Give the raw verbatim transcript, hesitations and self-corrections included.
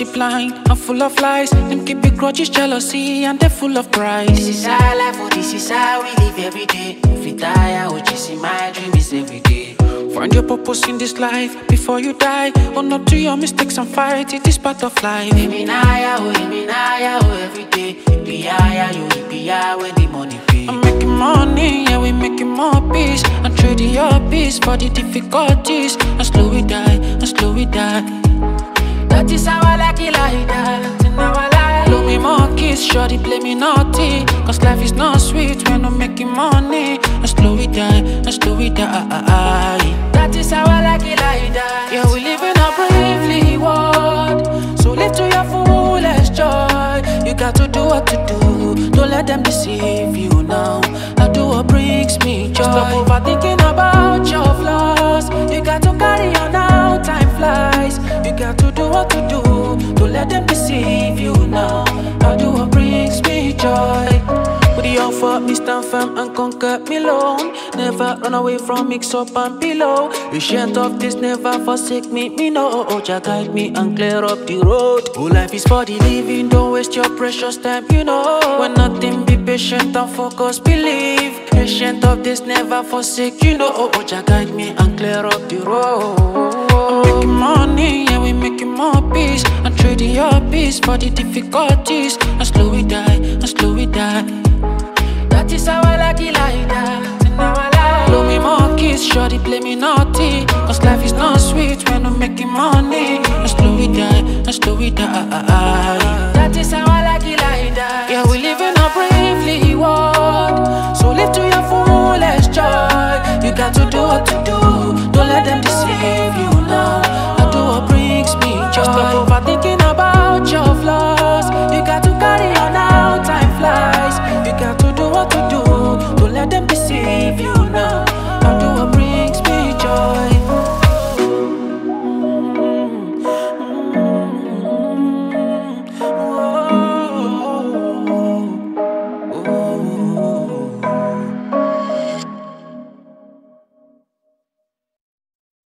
blind and full of lies. Them keep it grudges, jealousy, and they're full of pride. This is our life, oh, this is how we live every day. If you die, oh, chasing my dream is every day. Find your purpose in this life before you die. Own up to your mistakes and fight it, is part of life. Eminaya, oh, Eminaya, oh, every day. Ipiaya, you Ipia, where the money pay. I'm making money, yeah, we making more peace. I'm trading your peace for the difficulties. And slow it die, and slow it die. That is how I like it like that. In our life, blow me more kiss, shorty play me naughty. Cause life is not sweet when I'm making money. And slow it die, and slow it die. That is how I like it like that. Yeah, we live in a bravely world, so live to your fullest joy. You got to do what to do, don't let them deceive you now. I do what brings me joy. Stop overthinking about your flaws. You got to carry on now, time flies. You got to do what to do, don't let them deceive you now. I do what brings me joy. With the offer, me stand firm and conquer me alone. Never run away from mix up and below. Patient of this, never forsake me, me know. Oh, Jah guide me and clear up the road. Oh, life is for the living, don't waste your precious time, you know. When nothing, be patient and focus, believe. Patient of this, never forsake, you know. Oh, Jah guide me and clear up the road. I'm making money, yeah, we making more peace. I'm trading your peace for the difficulties. And slow it die, and slow it die. That is how I like it like that. In our life, blow me more kiss, shorty play me naughty. Cause life is not sweet when I'm making money. And slow it die, and slow it die. That is how I like it like that. Yeah, we live in a bravely world, so live to your fullest joy. You got to do what to do,